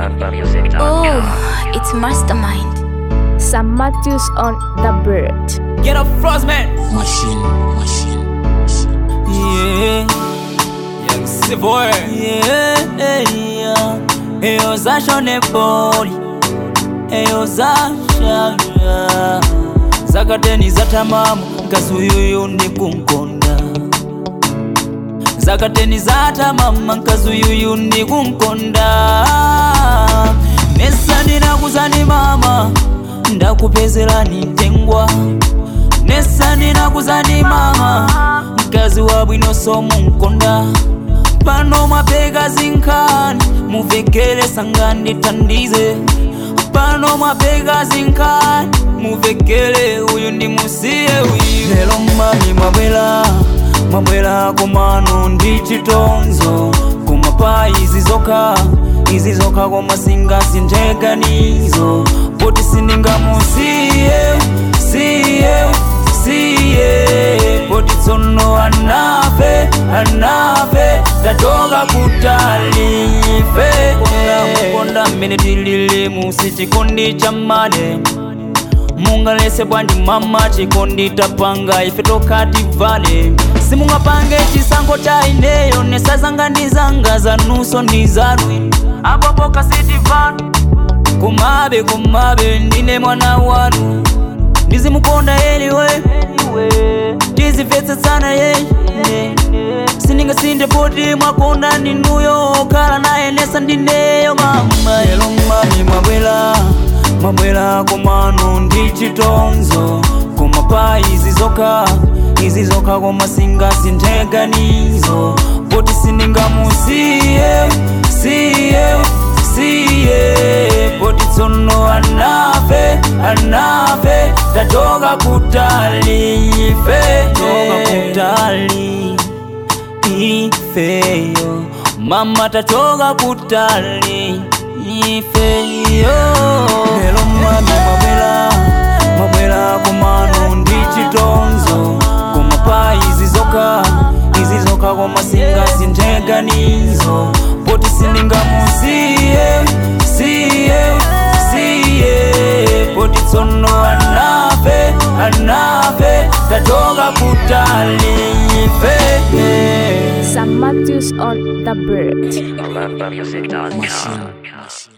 Oh, it's Mastermind. Sam Matthews on the bird. Get up, Frostman. Machine. Yeah, young Savoy. Yeah. Eyo Zasha ne boli. Eyo Zasha. Zakateni zatamamu nkazuyuyu ndi kunkonda. Zakateni zatamamu nkazuyuyu ndi kunkonda. Nesa ndinakuzani mama ndakupezerani ntengwa. Nesa ndinakuzani mama mkazi wabwino so munkonda. Pano mapega zinkani muvekele sangani tandize. Pano mapega zinkani muvekele uyu ndi musiye uyu. Hello mami mabwela komano ndi chitonzo. Kumapa izi zoka koma sinteganizo. Poti sindinga musiye poti tsono anafe tatoka kutalife. Konda mmene tilili musi chikondi chamane. Mungalese bwanji mama chikondi tapanga ife tokati vale. Simungapange chisango cha ineyo nesazanga ndizanga zanuso ndizarwi. Apopo kasiti vanu kumabe ndine mwana wanu. Ndizimukonda eliwe tizifetse sana ye. Sininga sinde poti mwakonda ndinuyo kala naye nesa ndineyo mama. Hello mami mabwela komano ndi chitonzo. Kumapa izi zoka koma sinteganizo. Poti sindinga musiye poti tsono anafe tatoka kutalife. Ifeyo mama tatoka kutali ifeyo. Hello mami mabwela komano ndi chitonzo. Kumapa izi zoka koma sinteganizo. Poti sindinga musiye poti tsono anafe tatoka kutalife. Sam Matthews on the bird. Machine.